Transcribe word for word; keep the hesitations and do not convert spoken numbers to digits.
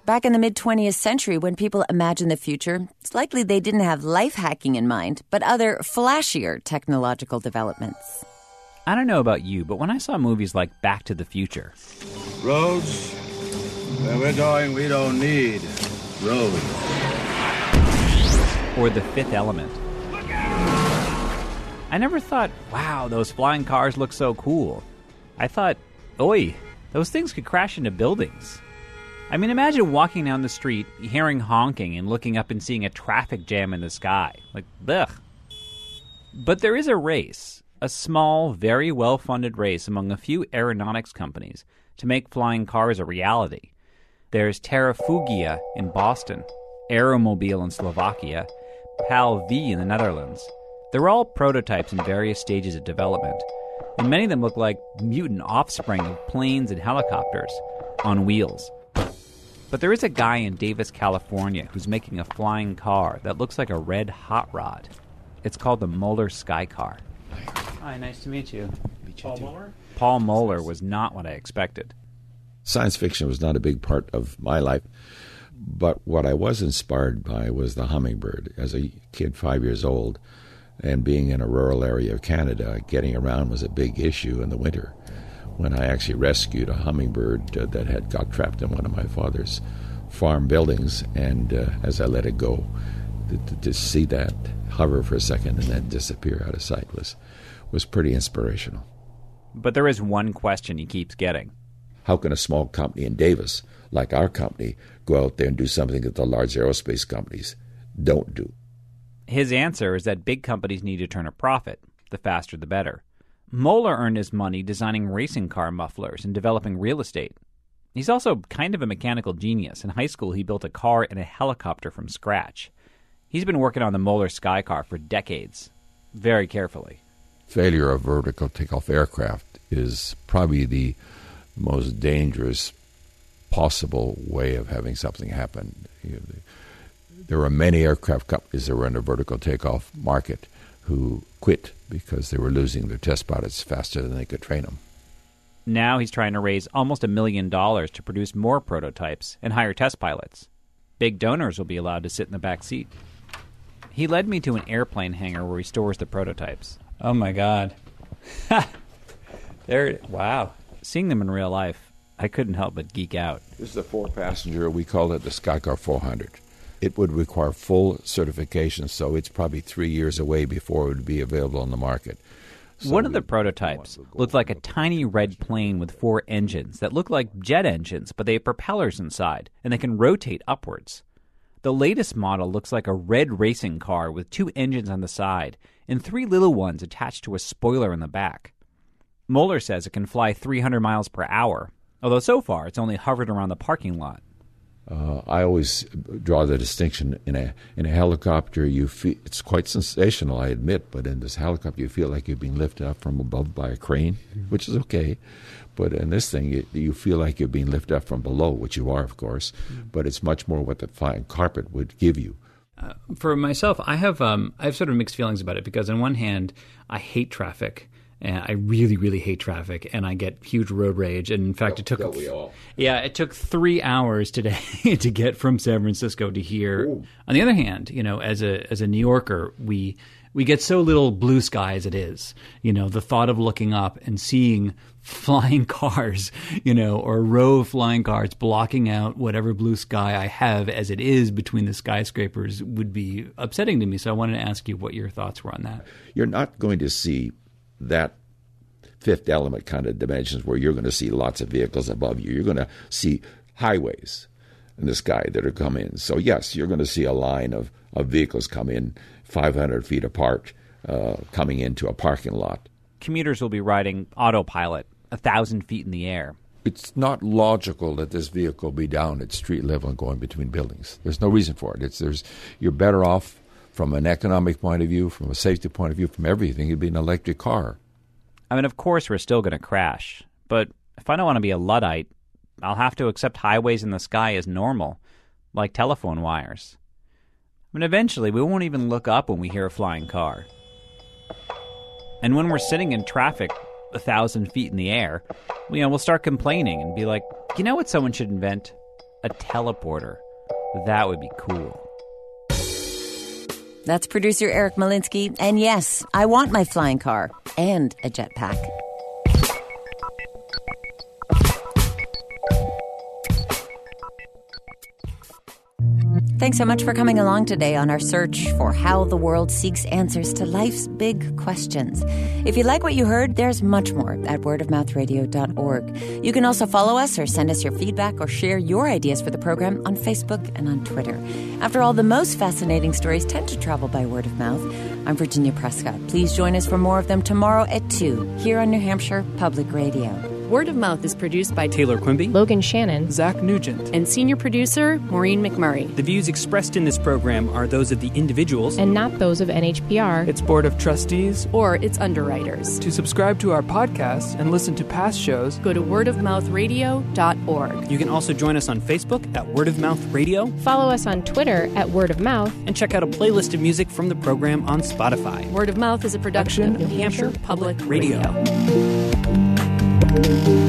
Back in the mid-twentieth century, when people imagined the future, it's likely they didn't have life hacking in mind, but other flashier technological developments. I don't know about you, but when I saw movies like Back to the Future... Roads? Where we're going, we don't need roads. Or The Fifth Element. I never thought, wow, those flying cars look so cool. I thought, oi, those things could crash into buildings. I mean, imagine walking down the street, hearing honking, and looking up and seeing a traffic jam in the sky. Like, ugh. But there is a race, a small, very well-funded race among a few aeronautics companies to make flying cars a reality. There's Terrafugia in Boston, Aeromobile in Slovakia, PAL V in the Netherlands. They're all prototypes in various stages of development, and many of them look like mutant offspring of planes and helicopters on wheels. But there is a guy in Davis, California, who's making a flying car that looks like a red hot rod. It's called the Moeller Skycar. Hi, nice to meet you. Meet you Paul too. Moeller? Paul Moeller was not what I expected. Science fiction was not a big part of my life, but what I was inspired by was the hummingbird. As a kid, five years old, and being in a rural area of Canada, getting around was a big issue in the winter. When I actually rescued a hummingbird uh, that had got trapped in one of my father's farm buildings, and uh, as I let it go, to, to, to see that hover for a second and then disappear out of sight was, was pretty inspirational. But there is one question he keeps getting. How can a small company in Davis, like our company, go out there and do something that the large aerospace companies don't do? His answer is that big companies need to turn a profit. The faster, the better. Moeller earned his money designing racing car mufflers and developing real estate. He's also kind of a mechanical genius. In high school, he built a car and a helicopter from scratch. He's been working on the Moeller Skycar for decades, very carefully. Failure of vertical takeoff aircraft is probably the most dangerous possible way of having something happen. There are many aircraft companies that were in the vertical takeoff market who quit because they were losing their test pilots faster than they could train them. Now he's trying to raise almost a million dollars to produce more prototypes and hire test pilots. Big donors will be allowed to sit in the back seat. He led me to an airplane hangar where he stores the prototypes. Oh my God. There, wow. Seeing them in real life, I couldn't help but geek out. This is a four-passenger. We call it the Skycar four hundred. It would require full certification, so it's probably three years away before it would be available on the market. So One of the prototypes looked like a tiny red plane with four engines that look like jet engines, but they have propellers inside, and they can rotate upwards. The latest model looks like a red racing car with two engines on the side and three little ones attached to a spoiler in the back. Moeller says it can fly three hundred miles per hour, although so far it's only hovered around the parking lot. Uh, I always draw the distinction in a in a helicopter. You feel it's quite sensational, I admit, but in this helicopter you feel like you're being lifted up from above by a crane, which is okay. But in this thing, you, you feel like you're being lifted up from below, which you are, of course. Mm. But it's much more what the flying carpet would give you. Uh, for myself, I have um, I have sort of mixed feelings about it because on one hand, I hate traffic. And I really, really hate traffic, and I get huge road rage. And in fact, it took Don't we all? yeah, it took three hours today to get from San Francisco to here. Ooh. On the other hand, you know, as a as a New Yorker, we we get so little blue sky as it is. You know, the thought of looking up and seeing flying cars, you know, or a row of flying cars blocking out whatever blue sky I have as it is between the skyscrapers would be upsetting to me. So I wanted to ask you what your thoughts were on that. You're not going to see that Fifth Element kind of dimensions where you're going to see lots of vehicles above you. You're going to see highways in the sky that are coming in. So, yes, you're going to see a line of, of vehicles come in five hundred feet apart, uh, coming into a parking lot. Commuters will be riding autopilot a thousand feet in the air. It's not logical that this vehicle be down at street level and going between buildings. There's no reason for it. It's there's You're better off from an economic point of view, from a safety point of view, from everything. It'd be an electric car. I mean, of course, we're still going to crash. But if I don't want to be a Luddite, I'll have to accept highways in the sky as normal, like telephone wires. I mean, eventually, we won't even look up when we hear a flying car. And when we're sitting in traffic a thousand feet in the air, you know, we'll start complaining and be like, you know what someone should invent? a teleporter. That would be cool. That's producer Eric Malinsky. And yes, I want my flying car and a jetpack. Thanks so much for coming along today on our search for how the world seeks answers to life's big questions. If you like what you heard, there's much more at word of mouth radio dot org. You can also follow us or send us your feedback or share your ideas for the program on Facebook and on Twitter. After all, the most fascinating stories tend to travel by word of mouth. I'm Virginia Prescott. Please join us for more of them tomorrow at two here on New Hampshire Public Radio. Word of Mouth is produced by Taylor Quimby, Logan Shannon, Zach Nugent, and senior producer Maureen McMurray. The views expressed in this program are those of the individuals and not those of N H P R, its board of trustees, or its underwriters. To subscribe to our podcast and listen to past shows, go to word of mouth radio dot org. You can also join us on Facebook at Word of Mouth Radio, follow us on Twitter at Word of Mouth, and check out a playlist of music from the program on Spotify. Word of Mouth is a production of New Hampshire Public Radio. Radio.